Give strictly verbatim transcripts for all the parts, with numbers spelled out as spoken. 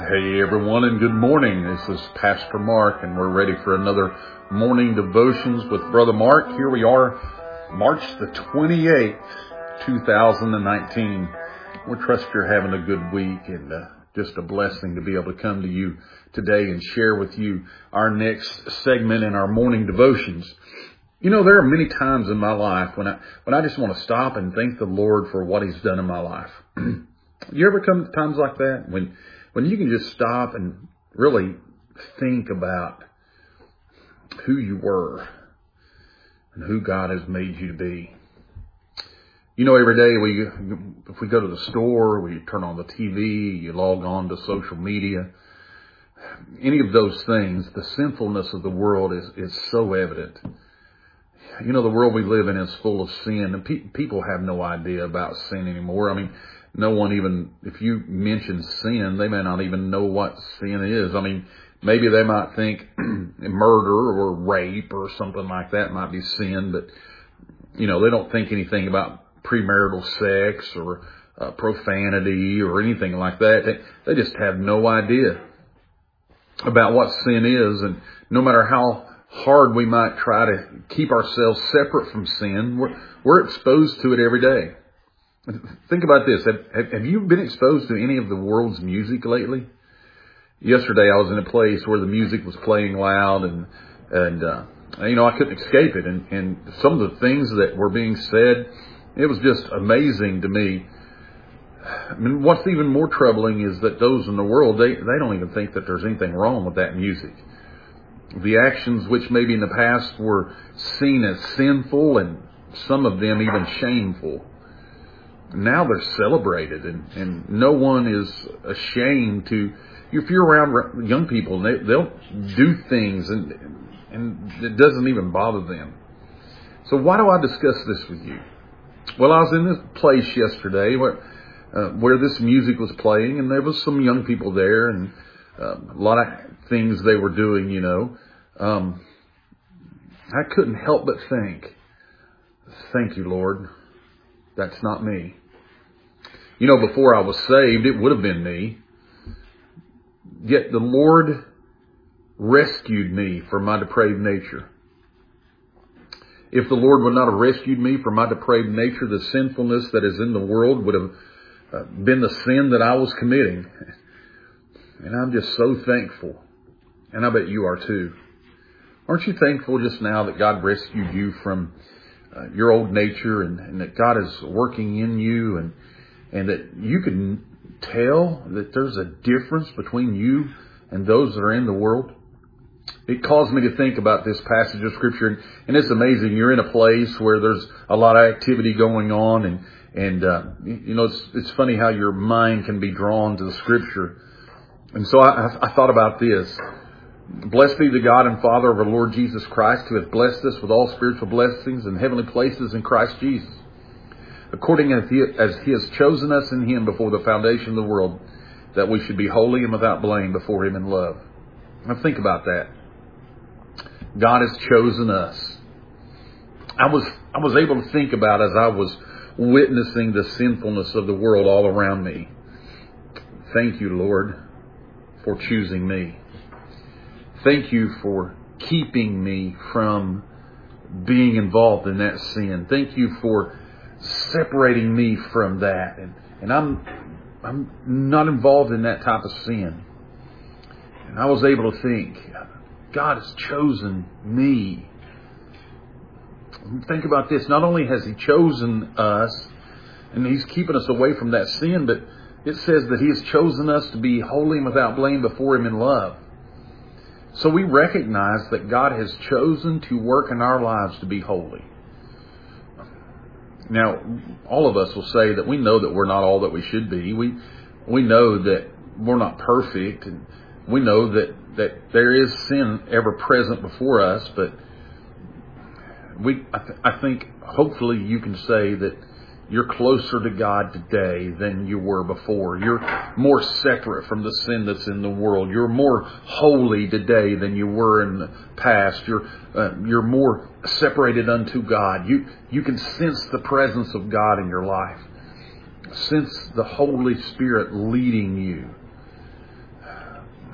Hey everyone, and good morning. This is Pastor Mark, and we're ready for another morning devotions with Brother Mark. Here we are, March the twenty-eighth, two thousand nineteen. We trust you're having a good week, and uh, just a blessing to be able to come to you today and share with you our next segment in our morning devotions. You know, there are many times in my life when I when I just want to stop and thank the Lord for what He's done in my life. You ever come to times like that when when you can just stop and really think about who you were and who God has made you to be? You know, every day we if we go to the store, we turn on the T V, you log on to social media, any of those things, the sinfulness of the world is, is so evident. You know, the world we live in is full of sin, and pe- people have no idea about sin anymore. I mean, no one even, if you mention sin, they may not even know what sin is. I mean, maybe they might think murder or rape or something like that might be sin, but, you know, they don't think anything about premarital sex or uh, profanity or anything like that. They, they just have no idea about what sin is, and no matter how hard we might try to keep ourselves separate from sin, we're, we're exposed to it every day. Think about this. Have, have you been exposed to any of the world's music lately? Yesterday I was in a place where the music was playing loud, and, and uh, you know, I couldn't escape it. And, and some of the things that were being said, it was just amazing to me. I mean, what's even more troubling is that those in the world, they, they don't even think that there's anything wrong with that music. The actions which maybe in the past were seen as sinful, and some of them even shameful, now they're celebrated, and, and no one is ashamed to, if you're around young people, they, they'll do things and, and it doesn't even bother them. So why do I discuss this with you? Well, I was in this place yesterday where, uh, where this music was playing, and there was some young people there, and uh, a lot of things they were doing, you know. Um, I couldn't help but think, thank you, Lord. That's not me. You know, before I was saved, it would have been me. Yet the Lord rescued me from my depraved nature. If the Lord would not have rescued me from my depraved nature, the sinfulness that is in the world would have uh, been the sin that I was committing. And I'm just so thankful. And I bet you are too. Aren't you thankful just now that God rescued you from uh, your old nature, and, and that God is working in you, and and that you can tell that there's a difference between you and those that are in the world? It caused me to think about this passage of Scripture, and, and it's amazing. You're in a place where there's a lot of activity going on, and and uh, you know, it's it's funny how your mind can be drawn to the Scripture. And so I, I thought about this. Blessed be the God and Father of our Lord Jesus Christ, who hath blessed us with all spiritual blessings and heavenly places in Christ Jesus, according as he, as he has chosen us in Him before the foundation of the world, that we should be holy and without blame before Him in love. Now think about that. God has chosen us. I was I was able to think about as I was witnessing the sinfulness of the world all around me. Thank you, Lord, for choosing me. Thank you for keeping me from being involved in that sin. Thank you for separating me from that. And, and I'm I'm not involved in that type of sin. And I was able to think, God has chosen me. Think about this. Not only has He chosen us, and He's keeping us away from that sin, but it says that He has chosen us to be holy and without blame before Him in love. So we recognize that God has chosen to work in our lives to be holy. Now, all of us will say that we know that we're not all that we should be. We we know that we're not perfect, and we know that, that there is sin ever present before us. But we, I, th- I think, hopefully, you can say that you're closer to God today than you were before. You're more separate from the sin that's in the world. You're more holy today than you were in the past. You're uh, you're more separated unto God. You you can sense the presence of God in your life. Sense the Holy Spirit leading you.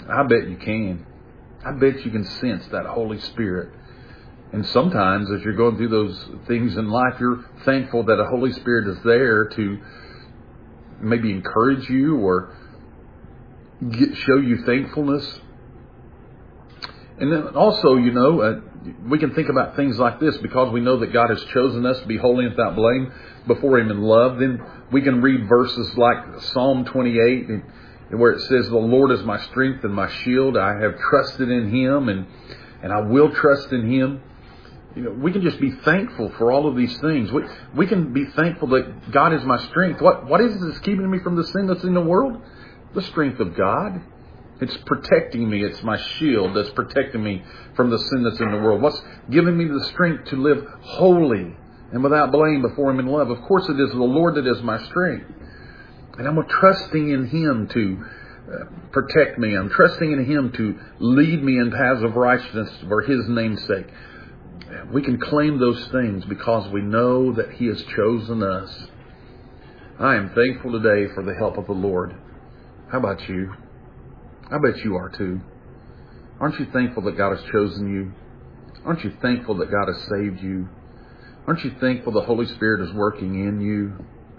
I bet you can. I bet you can sense that Holy Spirit. And sometimes as you're going through those things in life, you're thankful that a Holy Spirit is there to maybe encourage you or get, show you thankfulness. And then also, you know, uh, we can think about things like this because we know that God has chosen us to be holy and without blame before Him in love. Then we can read verses like Psalm twenty-eight and, and where it says, "The Lord is my strength and my shield. I have trusted in Him and, and I will trust in Him." You know, we can just be thankful for all of these things. We, we can be thankful that God is my strength. What, what is it that's keeping me from the sin that's in the world? The strength of God. It's protecting me. It's my shield that's protecting me from the sin that's in the world. What's giving me the strength to live holy and without blame before Him in love? Of course it is the Lord that is my strength. And I'm trusting in Him to uh, protect me. I'm trusting in Him to lead me in paths of righteousness for His name's sake. We can claim those things because we know that He has chosen us. I am thankful today for the help of the Lord. How about you? I bet you are too. Aren't you thankful that God has chosen you? Aren't you thankful that God has saved you? Aren't you thankful the Holy Spirit is working in you?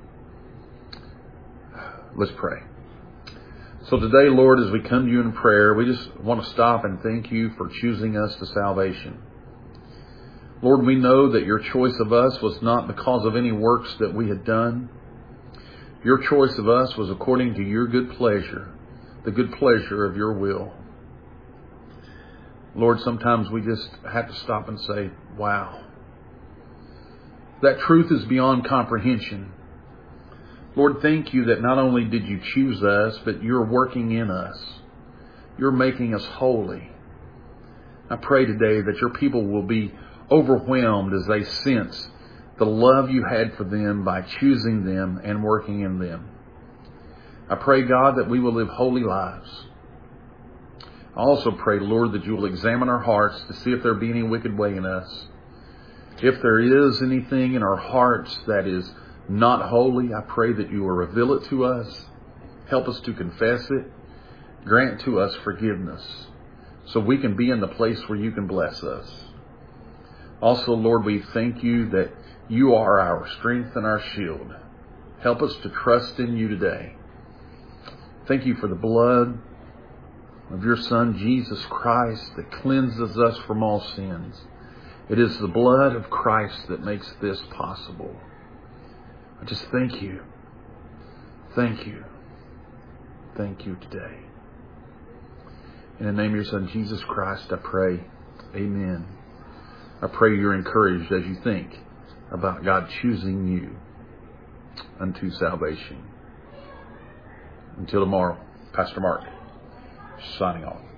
Let's pray. So today, Lord, as we come to you in prayer, we just want to stop and thank you for choosing us to salvation. Lord, we know that your choice of us was not because of any works that we had done. Your choice of us was according to your good pleasure, the good pleasure of your will. Lord, sometimes we just have to stop and say, wow, that truth is beyond comprehension. Lord, thank you that not only did you choose us, but you're working in us. You're making us holy. I pray today that your people will be overwhelmed as they sense the love you had for them by choosing them and working in them. I pray, God, that we will live holy lives. I also pray, Lord, that you will examine our hearts to see if there be any wicked way in us. If there is anything in our hearts that is not holy, I pray that you will reveal it to us. Help us to confess it. Grant to us forgiveness so we can be in the place where you can bless us. Also, Lord, we thank you that you are our strength and our shield. Help us to trust in you today. Thank you for the blood of your Son, Jesus Christ, that cleanses us from all sins. It is the blood of Christ that makes this possible. I just thank you. Thank you. Thank you today. In the name of your Son, Jesus Christ, I pray. Amen. I pray you're encouraged as you think about God choosing you unto salvation. Until tomorrow, Pastor Mark, signing off.